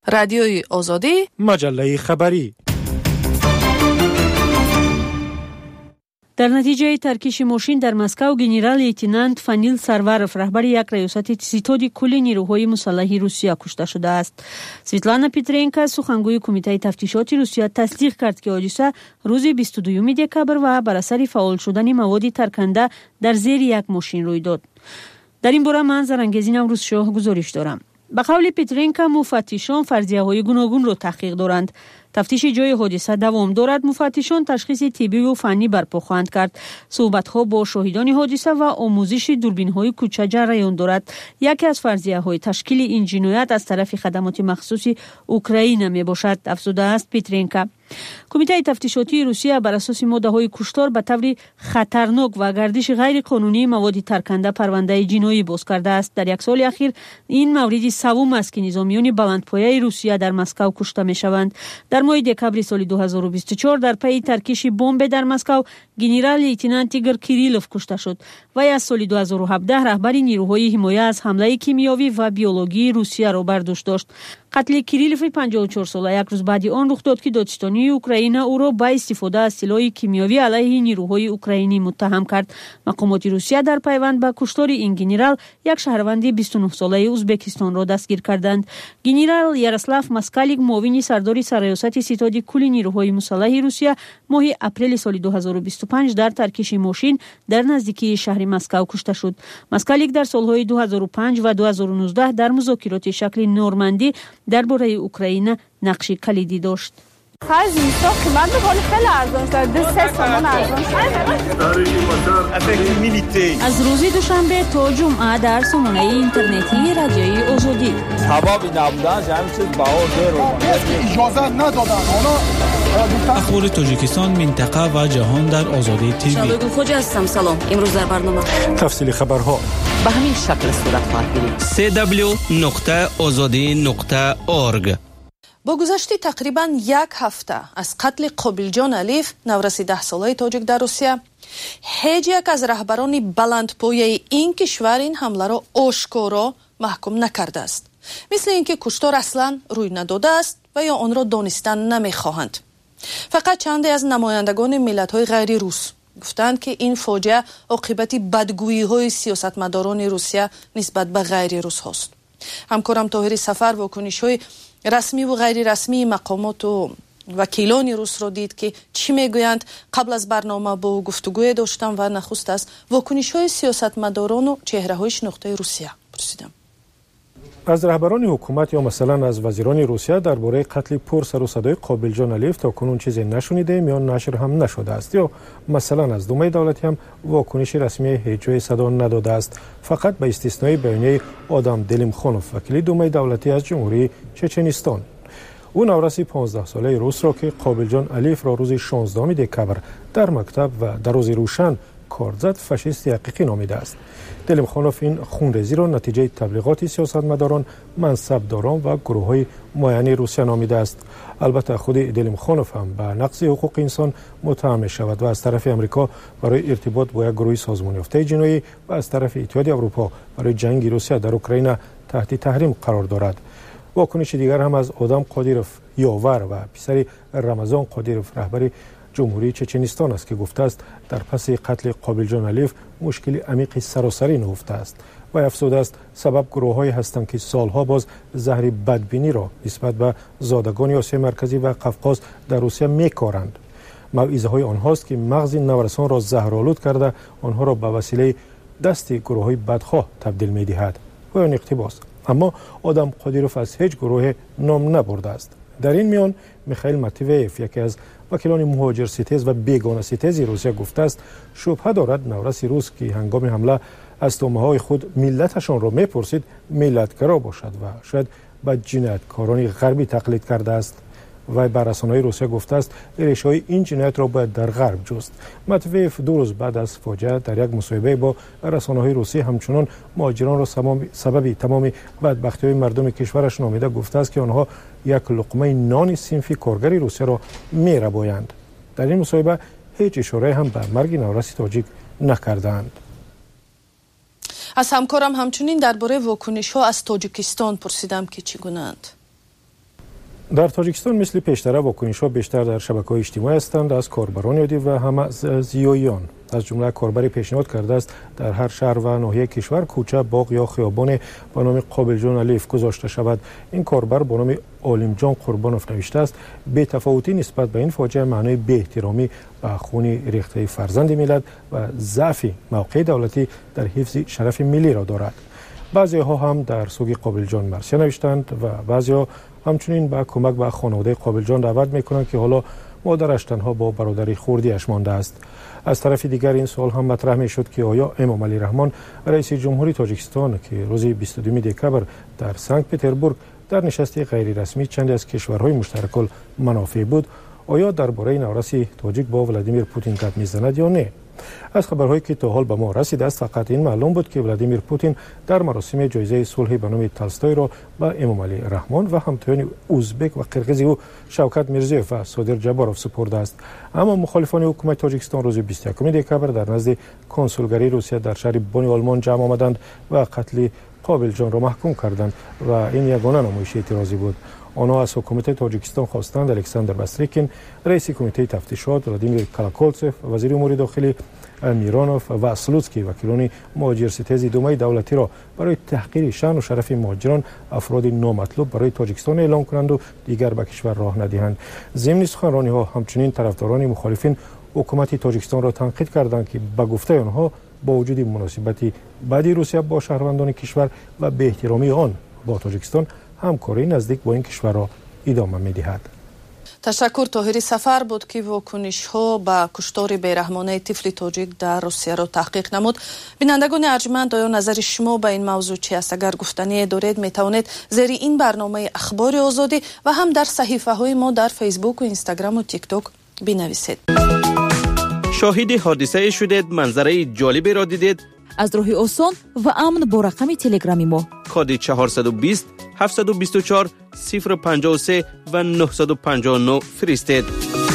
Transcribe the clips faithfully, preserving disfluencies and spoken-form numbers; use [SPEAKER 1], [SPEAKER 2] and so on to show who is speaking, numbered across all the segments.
[SPEAKER 1] رادیوی آزادی،
[SPEAKER 2] مجله خبری.
[SPEAKER 3] در نتیجه ترکیش ماشین در مسکو، گنرال لیتنانت فانیل سرورف رهبر یک ریاست ستاد کل نیروهای مسلح روسیه کشته شده است. سویتلانا پیترینکا سخنگوی کمیته تفتیشات روسیه تصدیق کرد که حادثه روز بیست و دوم دکبر و بر اثر فعال شدن مواد ترکنده در زیر یک ماشین روی داد. در این باره من زرنگزی نوروز شاه گزارش دارم. به قول پیترینکا مفتشان فرضیه‌های گوناگون را تحقیق دارند. تفتیش جای حادثه دوام دارد. مفتشان تشخیص طبی و فنی برپا خواهند کرد. صحبت‌ها با شاهدان حادثه و آموزش دوربین‌های کوچه جریان دارد. یکی از فرضیه‌های تشکیل این جنایت از طرف خدمات مخصوص اوکراین میباشد، افزوده است پیترینکا. کمیته تفتیشاتی روسیه بر اساس ماده‌های کشتار به طور خطرناک و گردش غیر قانونی مواد ترکنده پرونده جنایی باز کرده است. در یک سال اخیر این مورد سوم است که نظامیان بلندپایه روسیه در مسکو کشته می‌شوند. در ماه دکبر سال دو هزار و بیست و چهار در پی ترکیش بمب در مسکو، گنرال لیتنانت ایگور کیریلوف کشته شد. وی از سال دو هزار و هفده رهبر نیروهای حمایت از حمله کیمیایی و بیولوژی روسیه را بر دوش داشت. قتل کیریلوف پنجاه و چهار ساله یک روز بعد آن رخ داد که دادستانی اوکراین او را با استفاده از سلاح کیمیایی علیه نیروهای اوکراینی متهم کرد. مقامات روسیه در پیوند به کشتار این گنرال یک شهروند بیست و نه ساله ازبکستان را دستگیر کردند. گنرال یاروسلاو ماسکالیک، معاون سردار سرریاست ستاد کل نیروهای مسلح روسیه، ماه اپریل سال دو هزار و بیست و پنج در ترکیش ماشین در نزدیکی شهر مسکو کشته شد. ماسکالیک در سالهای دو هزار و پنج و دو هزار و نوزده در مذاکرات شکل نورماندی درباره اوکراین نقش کلیدی داشت.
[SPEAKER 4] خرج میساخت که من به حال خیلی ارزان شد. دو سه سامان ارزان شد.
[SPEAKER 3] از روز دوشنبه تا جمعه در سامانه اینترنتی رادیوی آزادی.
[SPEAKER 5] حبابی نبودن جمعی چیز باور رو
[SPEAKER 6] اجازه ندادن.
[SPEAKER 7] اخبار تاجیکستان، منطقه و جهان در آزادی تیوی.
[SPEAKER 8] شادو خوجا هستم. سلام. امروز در برنامه
[SPEAKER 2] تفصیل خبرها
[SPEAKER 8] به همین شکل صورت خواهد گرفت.
[SPEAKER 9] سی دبلیو نقطه آزادی نقطه اورگ.
[SPEAKER 1] با گذشت تقریبا یک هفته از قتل قابلجان علیف، نورس ده ساله تاجیک در روسیه، هیچ یک از رهبران بلندپایه این کشور این حمله را آشکارا محکوم نکرده است. مثل اینکه کشتار اصلا روی نداده است و یا آن را دانستن نمیخواهند. فقط چند از نمایندگان ملت‌های غیر روس گفتند که این فاجعه عاقبت بدگویی‌های سیاستمداران روسیه نسبت به غیر روس هاست. همکارم طاهر سفر واکنش‌های رسمی و غیر رسمی مقامات و وکیلان روس را دید که چی میگویند. قبل از برنامه با گفتگوی داشتم و نخست از واکنش‌های سیاستمداران و چهره‌های شناخته روسیه پرسیدم.
[SPEAKER 2] از رهبران حکومت یا مثلا از وزیران روسیه درباره قتل پر سر و صدای قابلجان علیف تا کنون چیزی نشنیدیم یا نشر هم نشده است، یا مثلا از دومه دولتی هم واکنش رسمی هیچ جای صدا نداده است، فقط به استثنای بیانیه آدم دلیمخانوف، وکیل دومه دولتی از جمهوری چچنستان. او نورس پانزده ساله روس را که قابلجان علیف را روز شانزدهم دکبر در مکتب و در روز روشن کار زد فاشیست حقیقی نامیده است. دلیمخانوف این خونریزی را نتیجه تبلیغات سیاستمداران، منصبداران و گروه‌های معین روسیه نامیده است. البته خود دلیمخانوف هم به نقض حقوق انسان متهم می شود و از طرف امریکا برای ارتباط با یک گروه سازمان یافته جنایی و از طرف اتحادیه اروپا برای جنگ روسیه در اوکراین تحت تحریم قرار دارد. واکنش دیگر هم از آدم قادیروف یاور و پسر رمضان قادیروف، رهبر جمهوری چچنستان است که گفته است در پس قتل قابلجان علیف مشکلی عمیق سراسری نهفته است و افزوده است سبب گروه‌هایی هستند که سالها باز زهر بدبینی را نسبت به زادگان آسیای مرکزی و قفقاز در روسیه می‌کارند. موعظه‌های آنهاست که مغز نورسان را زهرآلود کرده آنها را به وسیله دست گروه‌های بدخواه تبدیل می‌دهد و آن اقتباس. اما آدم قادیروف از هیچ گروه نام نبرده است. در این میان میخائیل ماتویف، یکی از وکیلان مهاجر ستیز و بیگانه ستیز روسیه، گفته است شبهه دارد نورس روس که هنگام حمله از تومه‌های خود ملتشان را میپرسید ملتگرا باشد و شاید به جنایتکاران غربی تقلید کرده است. و بر رسانه‌های روسیه گفته است ریشه‌های این جنایت را باید در غرب جست. ماتویف دو روز بعد از فاجعه در یک مصاحبه با رسانه‌های روسیه همچنان مهاجران را سبب تمام بدبختی‌های مردم کشورش نامیده گفته است که آنها یک لقمه نان صنفی کارگر روسیه را می‌ربایند. در این مصاحبه هیچ اشاره هم به مرگ نورس تاجیک نکردند.
[SPEAKER 1] از همکارم همچنین درباره واکنش‌ها از تاجیکستان پرسیدم که چگونه‌اند.
[SPEAKER 2] در تاجیکستان مثل پیشتر واکنش‌ها بیشتر در شبکه‌های اجتماعی هستند از کاربران عادی و هم زیویان. از جمله کاربری پیشنهاد کرده است در هر شهر و ناحیه کشور کوچه، باغ یا خیابان با نام قابلجان الیف گذاشته شود. این کاربر با نام عالمجان قربانوف نوشته است بی تفاوتی نسبت به این فاجعه معنای بی احترامی به خون ریخته فرزند ملت و ضعف موقع دولتی در حفظ شرف ملی را دارد. بعضی ها هم در سوگ قابلجان مرثیه نوشتند و بعضی ها همچنین به کمک به خانواده قابلجان دعوت میکنند که حالا مادرش تنها با برادری خردیش مانده است. از طرف دیگر این سوال هم مطرح می شد که آیا امام علی رحمان رئیس جمهوری تاجیکستان که روز بیست و دو دکبر در سنت پتربورگ در نشستی غیر رسمی چندی از کشورهای مشترک المنافع بود، آیا درباره نورس تاجیک با ولادیمیر پوتین گپ میزند یا نه؟ از خبرهایی که تا حال به ما رسیده است فقط این معلوم بود که ولادیمیر پوتین در مراسم جایزه صلح به نام تالستوی را به امام علی رحمان و همتایان ازبک و قرقیزی او شوکت میرزیوف و صادر جباروف سپرده است. اما مخالفان حکومت تاجیکستان روز بیست و یک دکبر در نزد کنسولگری روسیه در شهر بونی آلمان جمع آمدند و قتل قابلجان را محکوم کردند و این یگانه نمایش اعتراضی بود. آنها از حکومت تاجیکستان خواستند الکساندر باستریکین، رئیس کمیته تفتیشات، ولادیمیر کالاکولتسف، وزیر امور داخلی میرانوف و سلوتسکی وکیلان مهاجر ستیز دومه دولتی را برای تحقیر شأن و شرف مهاجران افراد نامطلوب برای تاجیکستان اعلام کنند و دیگر به کشور راه ندهند. ضمن سخنرانی ها همچنین طرفداران مخالفین حکومت تاجیکستان را تنقید کردند که به گفته آنها با وجود مناسبتی بدی روسیه با شهروندان کشور و به احترامی آن با تاجیکستان همکاری نزدیک با این کشور را ادامه می‌دهد.
[SPEAKER 1] تشکر. طاهری سفر بود که واکنش‌ها به کشتار بیرحمانه طفل تاجیک در روسیه را تحقیق نمود. بینندگان ارجمند، آیا نظر شما به این موضوع چی است؟ اگر گفتنی دارید میتوانید زیر این برنامه اخبار آزادی و هم در صحیفه های ما در فیسبوک و اینستاگرام و تیک توک بنویسید.
[SPEAKER 9] شاهد حادثه شدید، منظره جالبی را دیدید؟
[SPEAKER 6] از راه آسان و امن با رقم تلگرامی ما
[SPEAKER 9] کد چهارصد و بیست هفتصد و بیست و چهار صفر پنجاه و سه و نهصد و پنجاه و نه فرستید.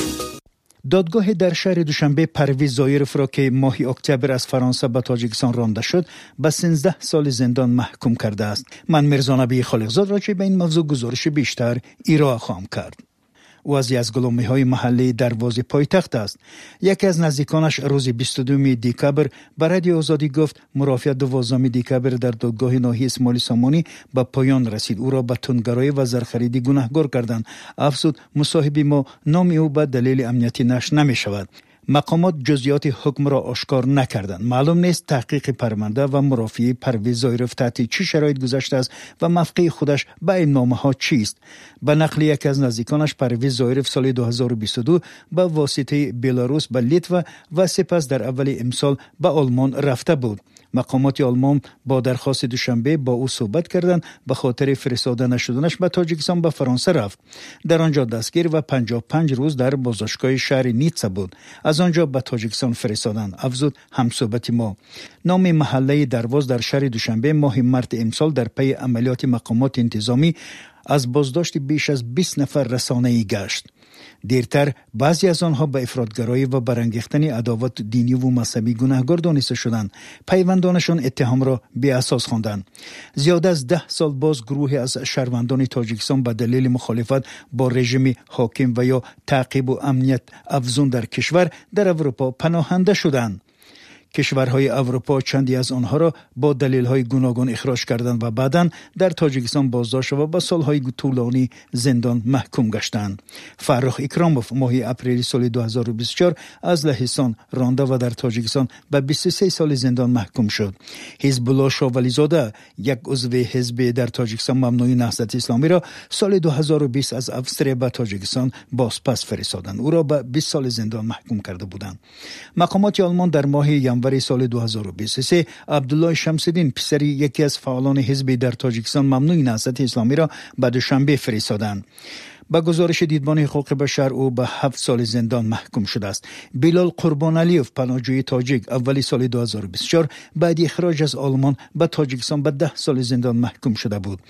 [SPEAKER 10] دادگاه در شهر دوشنبه پرویز زایروف را که ماه اکتبر از فرانسه به تاجیکستان رانده شد به سیزده سال زندان محکوم کرده است. من میرزا نبی خالقزاد راجع به این موضوع گزارش بیشتر ارائه خواهم کرد. او از یزگلومی‌های محلی دروازه پایتخت است. یکی از نزدیکانش روز بیست و دو دکبر به رادیو آزادی گفت مرافعه دوازدهم دکبر در دادگاه ناحیه اسماعیل سامانی به پایان رسید. او را به تندگرایی و زرخریدی گناهکار کردند. افزود مصاحبه ما نام او به دلیل امنیتی نشر نمی شود. مقامات جزئیات حکم را آشکار نکردند. معلوم نیست تحقیق پرونده و مرافعه پرویز زایروف تحت چه شرایط گذشته است و موقع خودش به این نامه‌ها چیست. به نقل یکی از نزدیکانش پرویز زایروف سال دو هزار و بیست و دو به واسطه بلاروس به لیتوا و سپس در اول امسال به آلمان رفته بود. مقامات آلمان با درخواست دوشنبه با او صحبت کردند به خاطر فرستاده نشدنش به تاجیکستان به فرانسه رفت. در آنجا دستگیر و پنجاه و پنج روز در بازداشتگاه شهر نیتسا بود. از آنجا به تاجیکستان فرستادند. افزود همصحبت ما. نام محله درواز در شهر دوشنبه ماه مارس امسال در پی عملیات مقامات انتظامی از بازداشت بیش از بیست نفر رسانه‌ای گشت. دیرتر بعضی از آنها به افراطگرایی و برانگیختن عداوت دینی و مذهبی گناهکار دانسته شدند. پیوندانشان اتهام را بی اساس خواندند. زیاد از ده سال باز گروهی از شهروندان تاجیکستان به دلیل مخالفت با رژیم حاکم و یا تعقیب و امنیت افزون در کشور در اروپا پناهنده شدند. کشورهای اروپا چندی از آنها را با دلیل‌های گوناگون اخراج کردند و بعداً در تاجیکستان بازداشت و به سالهای طولانی زندان محکوم گشتند. فرخ اکراموف ماه اپریل سال دو هزار و بیست و چهار از لهستان رانده و در تاجیکستان به بیست و سه سال زندان محکوم شد. حزب الله شاولیزاده، یک عضو حزب در تاجیکستان ممنوع نهضت اسلامی را سال دو هزار و بیست از اوستریا به تاجیکستان بازپس فرستادند. او را به بیست سال زندان محکوم کرده بودند. مقامات آلمان در ماه ژانویه سال دو هزار و بیست و سه عبدالله شمس‌الدین پسری یکی از فعالان حزب در تاجیکستان ممنوع نهضت اسلامی را به دوشنبه فرستادند. با گزارش دیدبان حقوق بشر او به هفت سال زندان محکوم شده است. بلال قربانعلیوف پناهجوی تاجیک اولی سال دو هزار و بیست و چهار بعد اخراج از آلمان به تاجیکستان به ده سال زندان محکوم شده بود.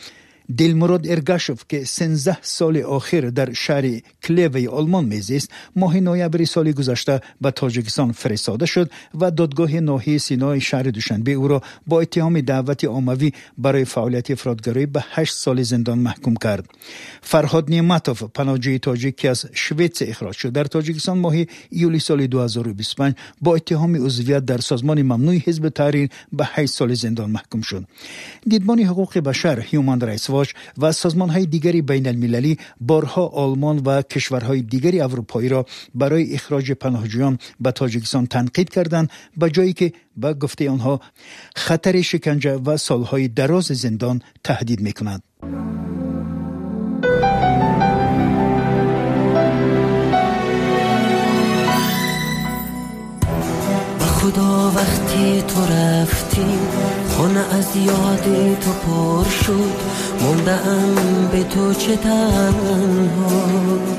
[SPEAKER 10] دلمراد ارگاشوف که سیزده سال آخر در شهر کلیو آلمان میزیست ماه نوامبر سال گذشته به تاجیکستان فرستاده شد و دادگاه ناحیه سینای شهر دوشنبه او را با اتهام دعوت عمومی برای فعالیت افراطگرایی به هشت سال زندان محکوم کرد. فرهاد نیمتوف پناهجوی تاجیک که از شوئد اخراج شد در تاجیکستان ماه ایولی سال دو هزار و بیست و پنج با اتهام عضویت در سازمان ممنوع حزب تحریر به هشت سال زندان محکوم شد. دیدبان حقوق بشر هیومن رایتس واچ و سازمان‌های دیگری بین المللی بارها آلمان و کشورهای دیگری اروپایی را برای اخراج پناهجویان به تاجیکستان تنقید کردند، به جایی که با گفته آنها خطر شکنجه و سالهای دراز زندان تهدید می‌کند.
[SPEAKER 11] خدا وقتی تو رفتی خانه از یاد تو پر شد، موندم به تو چه تنها،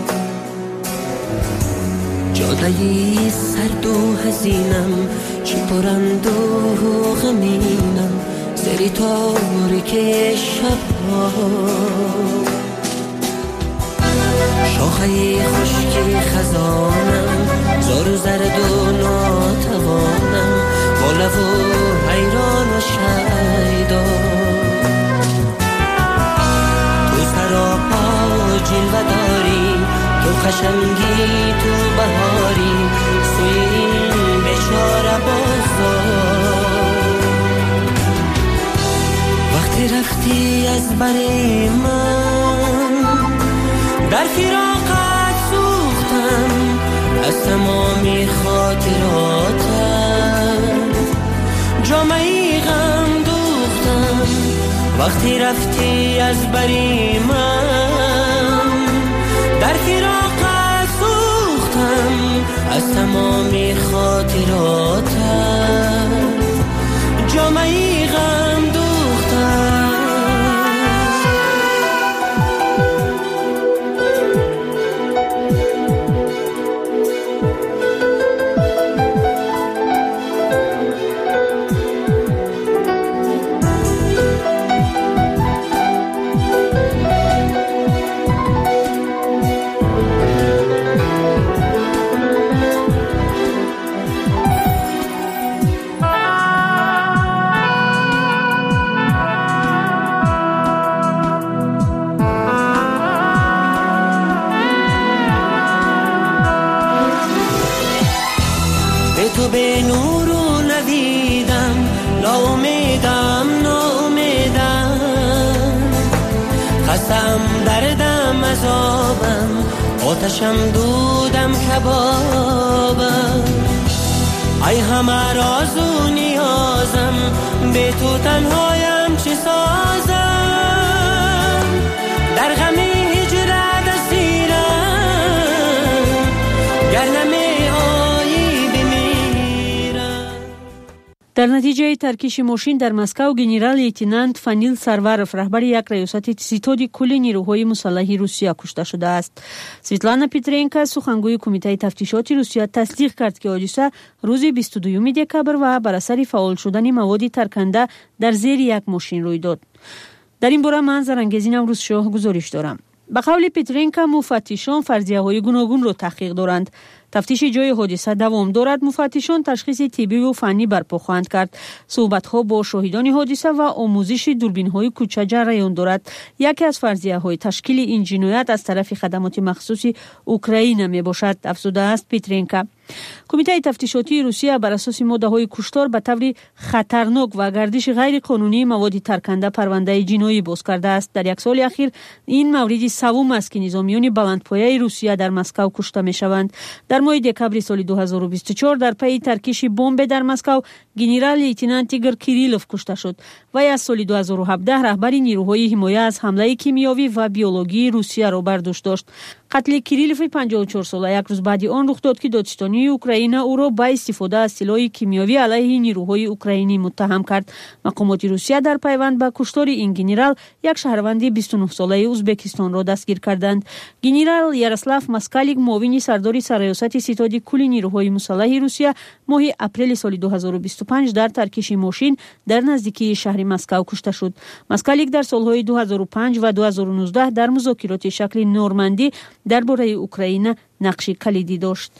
[SPEAKER 11] جادهی سرد و حزینم چی پرند و غمینم سری تاریک شبها، شاخه خشکی خزانم زار و زرد و ناتوانم با لب و حیران و شیدا، تو سراپا جلوه داری، تو خشنگی تو بهاری، سوی این بیچاره بازار، وقتی رفتی از بر من در فراقت سوختم از تمامی خاطراتت، جامعی غم دوختم وقتی رفتی از بری من، در فراقت سوختم از تمامی خاطراتت، جامعی غم دوختم. تو به نور و ندیدم، ناامیدم ناامیدم، خستم دردم عذابم، آتشم دودم کبابم، ای همه راز و نیازم، به تو تنهایم چه سازم، در غم هجرت اسیرم، گر نمی
[SPEAKER 3] در نتیجه ترکیش ماشین در مسکو گنرال لیتنانت فانیل سارواروف رهبر یک ریاست ستاد کل نیروهای مسلح روسیه کشته شده است. سویتلانا پیترینکا سخنگوی کمیته تفتیشات روسیه تصدیق کرد که حادثه روز بیست و دوم دکبر و بر اثر فعال شدن مواد ترکنده در زیر یک ماشین روی داد. در این باره من زرنگزین امروز شاه گزارش دارم. به قول پیترینکا مفتشان فرضیه‌های گوناگون را تحقیق دارند. تفتیش جای حادثه دوام دارد. مفتشان تشخیص طبی و فنی برپا خواهند کرد. صحبت‌ها با شاهدان حادثه و آموزش دوربین‌های کوچه جریان دارد. یکی از فرضیه‌های تشکیل این جنایت از طرف خدمات مخصوص اوکراین میباشد، افزوده است پیترینکا. کمیته تفتیشاتی روسیه بر اساس ماده‌های کشتار به طور خطرناک و گردش غیر قانونی مواد ترکنده پرونده جنایی باز کرده است. در یک سال اخیر این مورد سوم است که نظامیان بلندپایه روسیه در مسکو کشته میشوند. در ماه دکبر سال دو هزار و بیست و چهار در پی ترکیش بمب در مسکو گنرال لیتنانت ایگور کیریلوف کشته شد و از سال دو هزار و هفده رهبر نیروهای حمایت از حمله کیمیایی و بیولوژی روسیه را بر دوش داشت. قتل کیریلوف پنجاه و چهار ساله یک روز بعدی آن رخ داد که دادستانی اوکراین او را با استفاده از سلاح کیمیاوی علیه نیروهای اوکراینی متهم کرد. مقامات روسیه در پیوند به کشتار این گنرال یک شهروند بیست و نه ساله ازبکستان را دستگیر کردند. گنرال یاروسلاو ماسکالیک معاون سردار سرریاست ستاد کل نیروهای مسلح روسیه ماه اپریل سال دو هزار و بیست و پنج در ترکش ماشین در نزدیکی شهر مسکو کشته شد. ماسکالیک در سالهای دو هزار و پنج و دو هزار و نوزده در مذاکرات شکل نورماندی درباره اوکراین نقش کلیدی داشت.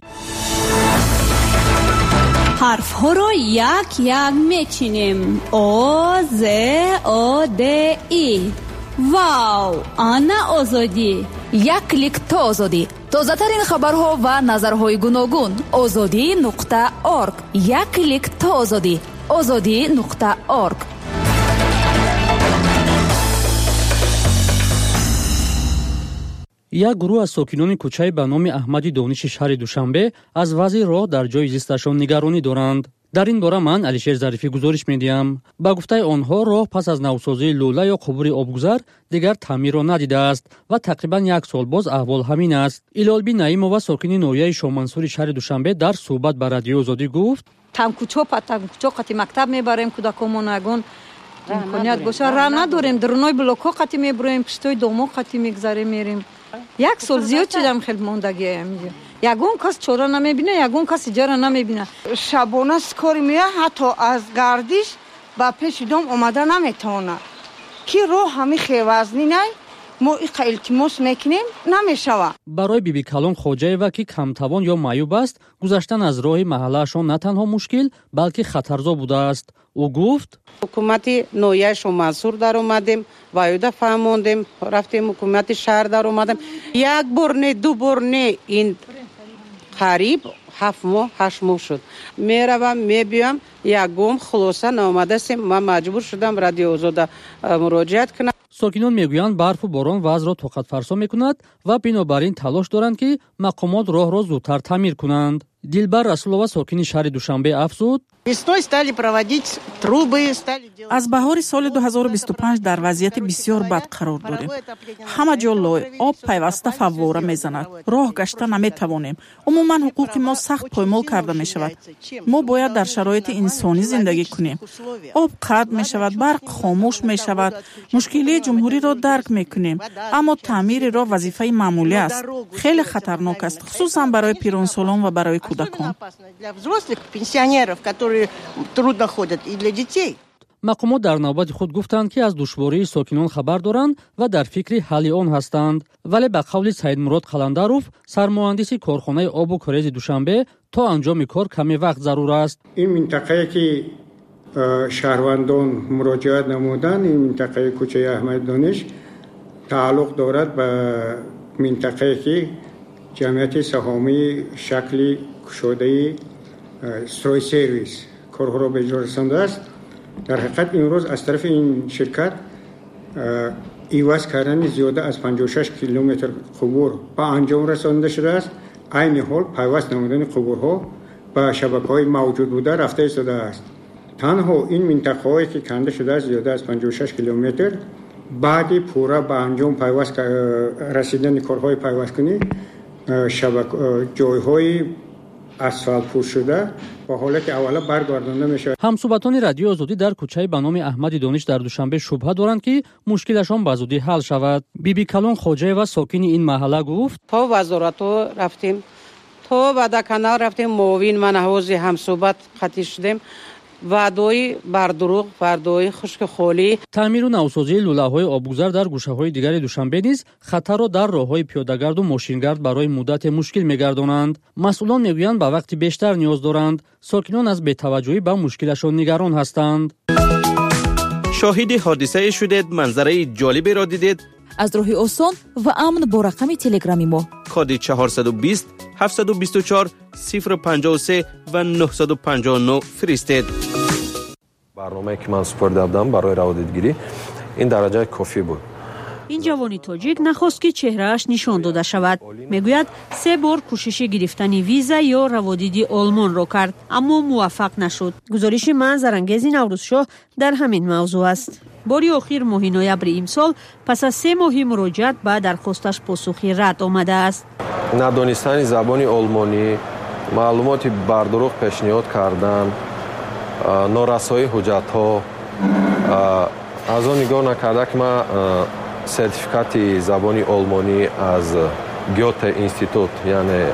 [SPEAKER 12] حرف ها را یک یک میچینیم. آ ز آ د ای. واو، آنا آزادی.
[SPEAKER 6] یک کلیک تا آزادی. تازه ترین خبرها و نظرهای گوناگون. آزادی نقطه آرگ. یک کلیک تا آزادی. آزادی نقطه آرگ.
[SPEAKER 13] یک گروه از ساکنان کوچه به نام احمدی دانش شهر دوشنبه از وضع راه در جای زیستشان نگرانی دارند. در این باره من علیشیر ظریفی گزارش میدیم. با گفته آنها راه پس از نوسازی لوله یا قبور آبگذر دیگر تعمیر را ندیده است و تقریبا یک سال باز احوال همین است. ایلالبی نعیمова ساکن نویه شامنصور شهر دوشنبه در صحبت با رادیو آزادی گفت:
[SPEAKER 14] تمکوچو پتمکوچو قتی مکتب میبریم کودکامون اگون امکانیت باشه راه نداریم، درونای بلوکو قتی میبریم، پشتوی دومو قتی میگذاریم میریم. یک سال زیاد شدم خیلی موندگی اینجا. یگون کس چورا نمیبینه، یگون کس اجاره نمیبینه.
[SPEAKER 15] شبانه سکاری میه، حتی از گردش با پیش دوم اومده نمیتونه. کی رو همی خیوزنی نه ما این التماس میکنیم نمیشوه.
[SPEAKER 13] برای بیبی کلان خوجایوا که کمتوان یا معیوب است، گذشتن از راه محلهشان نه تنها مشکل بلکه خطرزا بوده است. او گفت:
[SPEAKER 16] حکومت نویه شامنصور در اومدیم، وایده فهموندیم، رفتیم حکومت شهر در اومدیم. یک بار نه دو بار نه، این قریب هفت ماه هشت ماه شد. میروم میبیم یکم خلاصه نامده سیم. من مجبور شدم رادیو آزاد مراجعت کنم.
[SPEAKER 13] ساکنان میگویند برف و باران وضع را طاقت فرسا میکند و بنابراین تلاش دارند که مقامات راه را زودتر تعمیر کنند. دلبر رسولова ساکن شهر دوشنبه افزود:
[SPEAKER 17] از بهار سال دو هزار و بیست و پنج در وضعیت بسیار بد قرار داریم. همه جا لای آب پیوسته فواره میزند. راه گشته نمیتوانیم. عموما حقوق ما سخت پایمال کرده می شود. ما باید در شرایط انسانی زندگی کنیم. آب قطع می شود، برق خاموش می شود. مشکلی جمهوری را درک می کنیم، اما تعمیر راه وظیفه معمولی است. خیلی خطرناک است، خصوصا برای پیرانسالان و برای کودکان.
[SPEAKER 13] مقامات در نوبت خود گفتند که از دشواری ساکنان خبر دارند و در فکر حل آن هستند، ولی به قول سید مراد قلندروف سرمهندس کارخانه آب و کاریز دوشنبه تا انجام کار کمی وقت ضرور است.
[SPEAKER 18] این منطقه که شهروندان مراجعت نمودند، این منطقه کوچه احمد دانش تعلق دارد به منطقه که جمعیت سهامی شکل کشاده استروی سرویس کارها را به اجرا رسانده است. در حقیقت امروز از طرف این شرکت ایواز کردن زیاده از پنجاه و شش کیلومتر قبور به انجام رسانده شده است. عین حال پیوست نمودن قبورها به شبکه‌های موجود بوده رفته ایستاده است. تنها این منطقه‌هایی که کنده شده است زیاده از پنجاه و شش کیلومتر بعد پورا به انجام پیوست رسیدن کارهای پیوست کنی شبکه جایهای اسفالت پوش شده با حالت اولا برگردانده میشه.
[SPEAKER 13] همصحبتان رادیو آزادی در کوچه به نام احمدی دانش در دوشنبه شبهه دارند که مشکلشان به زودی حل شود. بیبی کلان خوجایوا ساکن این محله گفت:
[SPEAKER 16] تا وزارت رفتیم، تا بدکنار رفتیم، معاون من حوض همصحبت خطی شدیم. وعده‌ای بر دروغ، وعده‌ای خشک خالی.
[SPEAKER 13] تعمیر و نوسازی لوله‌های آبگذر در گوشه‌های دیگر دوشنبه نیز خطر را در راه‌های پیاده‌گرد و ماشینگرد برای مدت مشکل می‌گردانند. مسئولان می‌گویند با وقت بیشتر نیاز دارند. ساکنان از بی‌توجهی به مشکلشان نگران هستند.
[SPEAKER 9] شاهد حادثه شدید، منظره جالبی را دیدید؟
[SPEAKER 6] از راه آسان و امن با رقم تلگرامی ما
[SPEAKER 9] کد چهارصد و بیست هفتصد و بیست و چهار صفر پنجاه و سه و نهصد و پنجاه و نه فرستید.
[SPEAKER 19] برنامه‌ای که من سپرده بودم برای روادیدگیری این درجه کافی بود.
[SPEAKER 3] این جوانی تاجیک نخواست که چهرهش نشان داده شود. میگوید سه بار کوشش گرفتن ویزا یا روادیدی آلمان را کرد اما موفق نشد. گزارش منظر انگیز نوروزشاه در همین موضوع است. باری آخر ماه نوامبر امسال پس از سه ماهی مراجعت به درخواستش پاسخی رد آمده است.
[SPEAKER 19] ندانستن زبان آلمانی، معلومات بر دروغ پیشنهاد کردن، نارسایی حجت‌ها، از آن نگاه نکرده که من سرتیفیکات زبان آلمانی از گوته اینستیتوت، یعنی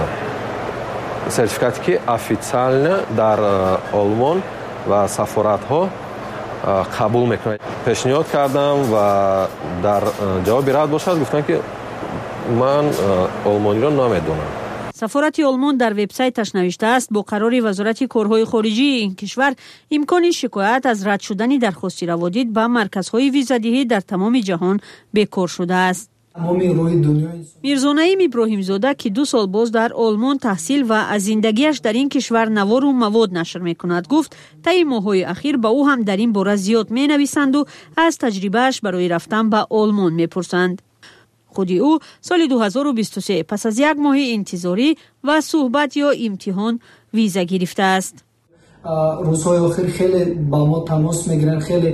[SPEAKER 19] سرتیفیکاتی که افیциально در آلمان و سفارت‌ها قبول میکنه. پیشنهاد کردم و در جواب رد باشد گفتن که من آلمانی را نمیدونم.
[SPEAKER 3] سفارت آلمان در وبسایتش نوشته است با قرار وزارت کارهای خارجی این کشور امکان شکایت از رد شدن درخواست روادید به مرکزهای ویزادهی در تمام جهان بیکار شده است. میرزا نعیم ابراهیم زاده که دو سال باز در آلمان تحصیل و از زندگیش در این کشور نوار و مواد نشر می کند گفت طی ماه‌های اخیر با او هم در این باره زیاد می نویسند و از تجربهش برای رفتن به آلمان می پرسند. خودی او سال دو هزار و بیست و سه پس از یک ماه انتظاری و صحبت یا امتحان ویزا گرفته است.
[SPEAKER 20] روزهای آخر خیلی با ما تماس میگیرن، خیلی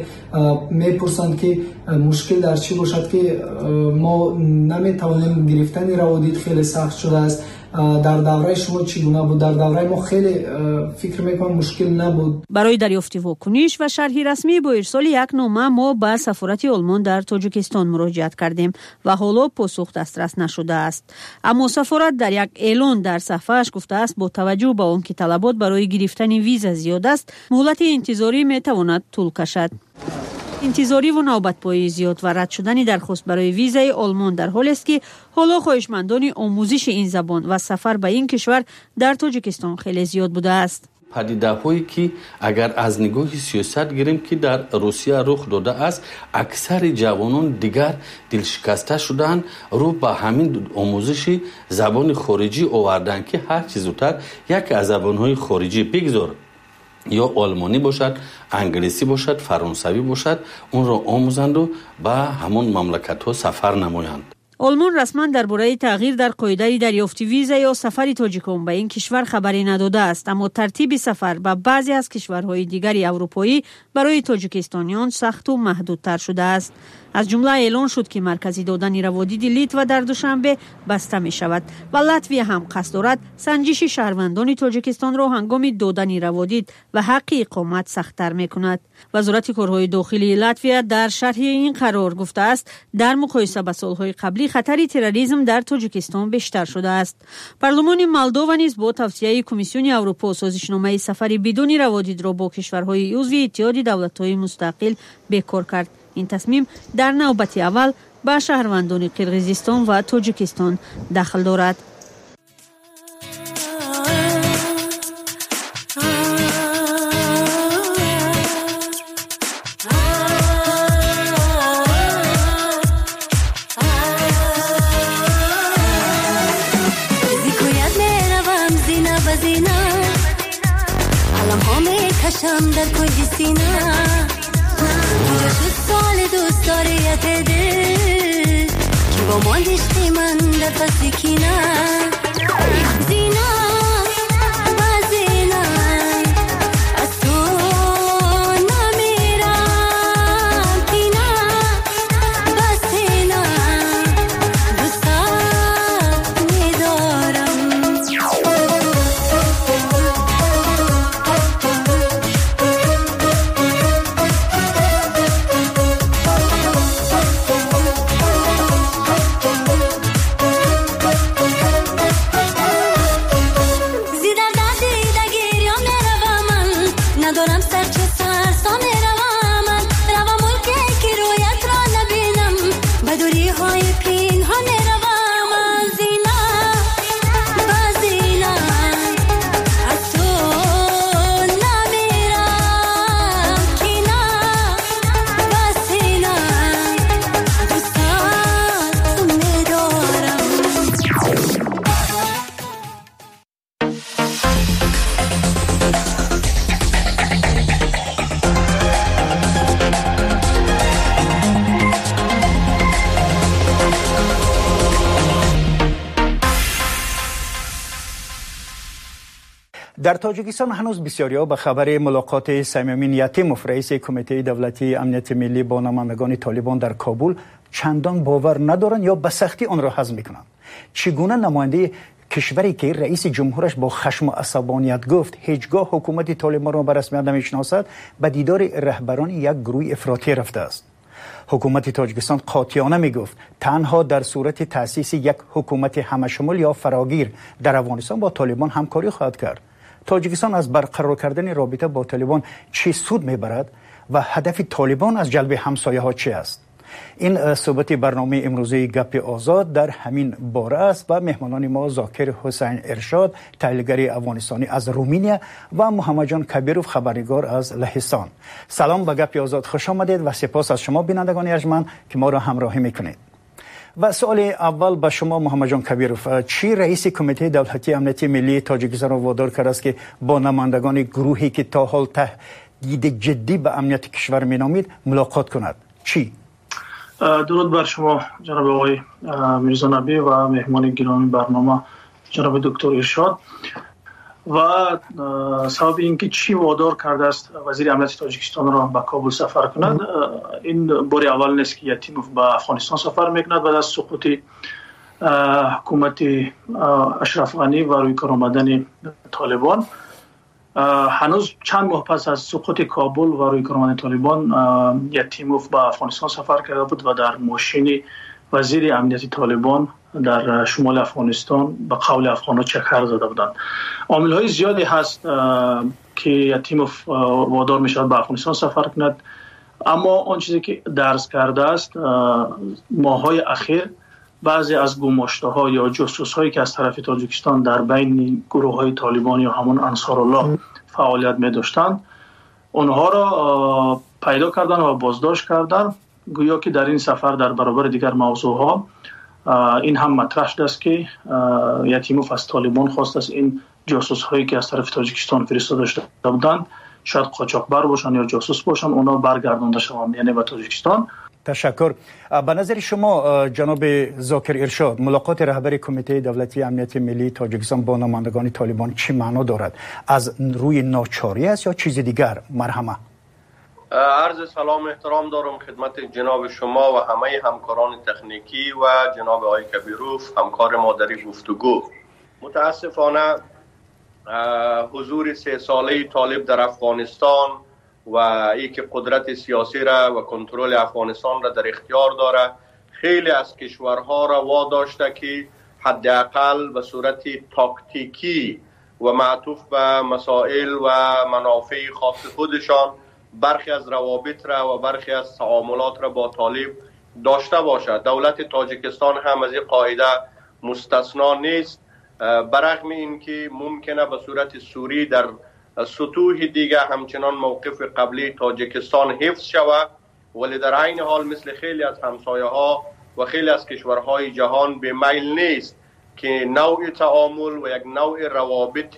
[SPEAKER 20] میپرسند که مشکل در چی باشد که ما نمیتوانیم گرفتن روادید خیلی سخت شده است. در دوره شما چگونه بود؟ در دوره ما خیلی فکر میکنم مشکل نبود.
[SPEAKER 3] برای دریافت واکنش و شرح رسمی با ارسال یک نامه ما به سفارت آلمان در تاجیکستان مراجعت کردیم و حالا پاسخ دسترس نشده است. اما سفارت در یک اعلان در صفحه‌اش گفته است با توجه به آنکه طلبات برای گرفتن ویزا زیاد است، مهلت انتظاری میتواند طول کشد. انتظاری و نوبت‌پایی زیاد و رد شدن درخواست برای ویزای آلمان در حالی است که حالا خواهشمندان آموزش این زبان و سفر به این کشور در تاجیکستان خیلی زیاد بوده است.
[SPEAKER 21] پدیده‌هایی که اگر از نگاه سیاست گیریم که در روسیه رخ داده است، اکثر جوانان دیگر دلشکسته شدن رو به همین آموزش زبان خارجی آوردن که هر چیز زودتر یک از زبان‌های خارجی بگذار، یا آلمانی باشد، انگلیسی باشد، فرانسوی باشد، اون را آموزند و به همون مملکت‌ها سفر نمایند.
[SPEAKER 3] آلمان رسما درباره تغییر در قاعده دریافت ویزا یا سفر تاجیکان به این کشور خبری نداده است، اما ترتیب سفر به بعضی از کشورهای دیگر اروپایی برای تاجیکستانیان سخت و محدودتر شده است. از جمله اعلان شد که مرکزی دادن روادید لیتوا در دوشنبه بسته می شود و لاتویا هم قصد دارد سنجش شهروندان تاجیکستان را هنگام دادن روادید و حق اقامت سخت‌تر می کند. وزارت کارهای داخلی لاتویا در شرح این قرار گفته است در مقایسه با سالهای قبلی خطر تروریسم در تاجیکستان بیشتر شده است. پارلمان مولداوا نیز با توصیه کمیسیون اروپا سازشنامه سفر بدون روادید را با کشورهای عضو اتحاد دولت‌های مستقل بیکار کرد. این تصمیم در نوبت اول به شهروندان قرقیزستان و تاجیکستان دخل دارد.
[SPEAKER 22] در کجی سینا اینجا شد سال دوست داریت دل که با ما دشتی من در فصل کینا زینا و زینا از تو نمیرم کینا بس اینا دوستا میدارم.
[SPEAKER 10] در تاجیکستان هنوز بسیاری‌ها به خبر ملاقات صمیم یتیموف رئیس کمیته دولتی امنیت ملی با نمایندگان طالبان در کابل چندان باور ندارند یا به سختی آن را هضم می‌کنند. چگونه نماینده کشوری که رئیس جمهورش با خشم و عصبانیت گفت هیچگاه حکومت طالبان را به رسمیت نمی‌شناسد به دیدار رهبران یک گروه افراطی رفته است؟ حکومت تاجیکستان قاطعانه میگفت تنها در صورت تأسیس یک حکومت همشمول یا فراگیر در افغانستان با طالبان همکاری خواهد کرد. تاجیکستان از برقرار کردن رابطه با طالبان چه سود میبرد و هدف طالبان از جلب همسایه ها چه است؟ این صحبت برنامه امروزی گپ آزاد در همین باره است و مهمانان ما ذاکر حسین ارشاد تحلیلگر افغانستانی از رومانیا و محمد جان کبیروف خبرنگار از لهستان. سلام به گپ آزاد، خوش آمدید و سپاس از شما بینندگان ارجمند که ما را همراهی میکنید. و سوال اول به شما محمد جان کبیروف، چی رئیس کمیته دولتی امنیت ملی تاجیکستان را وادار کرده است که با نمایندگان گروهی که تا حال تهدید جدی به امنیت کشور مینامید ملاقات کند؟ چی؟
[SPEAKER 4] درود بر شما جناب آقای میرزا نبی و مهمان گرامی برنامه جناب دکتر ارشاد. و سبب اینکه چی وادار کرده است وزیر امنیت تاجیکستان را به کابل سفر کند، این بار اول نیست که یتیموف به افغانستان سفر میکند بعد از سقوط حکومت اشرف غنی و روی کار آمدن طالبان. هنوز چند ماه پس از سقوط کابل و روی کار آمدن طالبان یتیموف به افغانستان سفر کرده بود و در ماشین وزیر امنیت طالبان در شمال افغانستان به قول افغان‌ها چکر زده بودند. عامل‌های زیادی هست که یتیموف وادار می‌شود به افغانستان سفر کند، اما آن چیزی که درس کرده است ماه‌های اخیر بعضی از گماشته‌ها یا جاسوس‌هایی که از طرف تاجیکستان در بین گروه‌های طالبان یا همون انصارالله فعالیت می‌داشتند اونها را پیدا کردن و بازداشت کردن، گویا که در این سفر در برابر دیگر موضوعها این هم مطرح شده است که یتیموف از طالبان خواست است این جاسوس هایی که از طرف تاجیکستان فرستاده شده بودند شاید قاچاقبر باشن یا جاسوس باشن اونا برگردانده شوند یعنی به تاجیکستان.
[SPEAKER 10] تشکر. به نظر شما جناب ذاکر ارشاد ملاقات رهبر کمیته دولتی امنیت ملی تاجیکستان با نمایندگان طالبان چه معنا دارد؟ از روی ناچاری است یا چیز دیگر؟ مرحمه.
[SPEAKER 5] عرض سلام احترام دارم خدمت جناب شما و همه همکاران تکنیکی و جناب آقای کبیروف همکار ما در گفتگو. متاسفانه حضور سه ساله طالب در افغانستان و ای که قدرت سیاسی را و کنترل افغانستان را در اختیار داره خیلی از کشورها را واداشته که حداقل به صورت تاکتیکی و معطوف به مسائل و منافع خاص خودشان برخی از روابط را و برخی از تعاملات را با طالب داشته باشد. دولت تاجیکستان هم از این قاعده مستثنا نیست، برغم اینکه ممکنه به صورت سوری در سطوح دیگه همچنان موقف قبلی تاجیکستان حفظ شود، ولی در عین حال مثل خیلی از همسایه ها و خیلی از کشورهای جهان به میل نیست که نوع تعامل و یک نوع روابط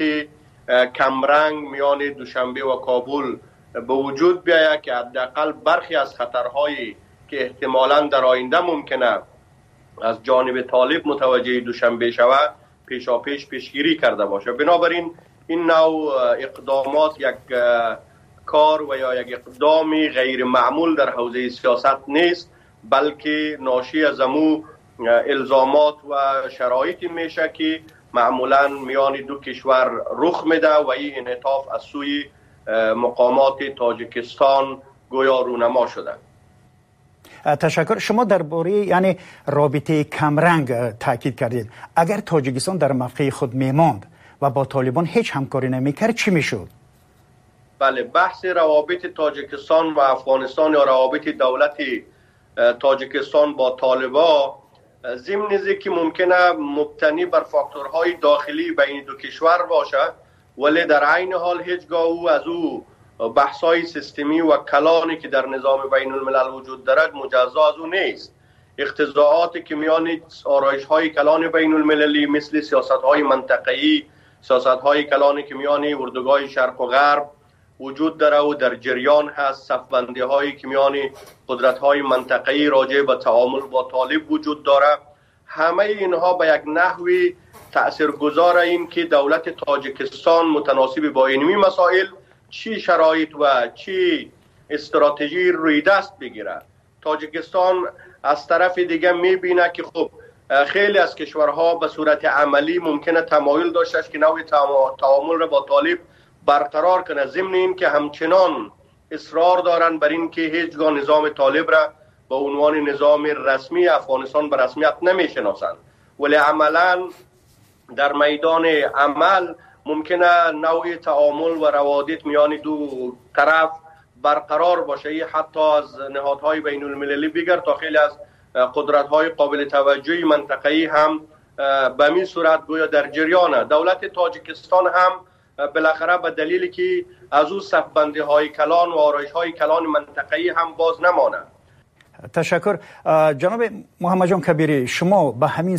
[SPEAKER 5] کمرنگ میان دوشنبه و کابل به وجود بیاید که حداقل برخی از خطرهایی که احتمالاً در آینده ممکنه از جانب طالب متوجه دوشنبه شود پیشاپیش پیشگیری کرده باشه. بنابراین این نوع اقدامات یک کار و یا یک اقدامی غیر معمول در حوزه سیاست نیست، بلکه ناشی از امو الزامات و شرایطی میشه که معمولاً میان دو کشور رخ میده و این انعطاف از سوی مقامات تاجیکستان گویا رونما شده.
[SPEAKER 10] تشکر. شما درباره یعنی رابطه کمرنگ تاکید کردید. اگر تاجیکستان در موقع خود میماند و با طالبان هیچ همکاری نمیکرد چی میشد؟
[SPEAKER 5] بله، بحث روابط تاجیکستان و افغانستان یا روابط دولت تاجیکستان با طالبا ضمن که ممکنه مبتنی بر فاکتورهای داخلی بین دو کشور باشه، ولی در عین حال هیچگاه او از او بحث‌های سیستمی و کلانی که در نظام بین الملل وجود دارد مجزا از او نیست. اقتضاعاتی که میان آرایش‌های کلان بین المللی مثل سیاست‌های منطقه‌ای، سیاست‌های کلانی که میان اردوگاه شرق و غرب وجود داره و در جریان هست، صف‌بندی‌هایی که میان قدرت‌های منطقه‌ای راجع به تعامل با طالب وجود داره، همه اینها به یک نحوی تاثیرگذار این که دولت تاجیکستان متناسب با اینمی مسائل چی شرایط و چی استراتژی روی دست بگیره. تاجیکستان از طرف دیگه میبینه که خب خیلی از کشورها به صورت عملی ممکنه تمایل داشته که نوع تعامل را با طالب برقرار کنه، ضمن این که همچنان اصرار دارن بر این که هیچگاه نظام طالب را به عنوان نظام رسمی افغانستان به رسمیت نمیشناسند، ولی عملا در میدان عمل ممکنه نوع تعامل و روابط میان دو طرف برقرار باشه، حتی از نهادهای بین المللی بگیر تا خیلی از قدرت‌های قابل توجهی منطقه‌ای هم به این صورت گویا در جریانه. دولت تاجیکستان هم بالاخره به دلیلی که از او صفبندی‌های کلان و آرایش‌های کلان منطقه‌ای هم باز نمانه.
[SPEAKER 10] تشکر. جناب محمد جان کبیری، شما به همین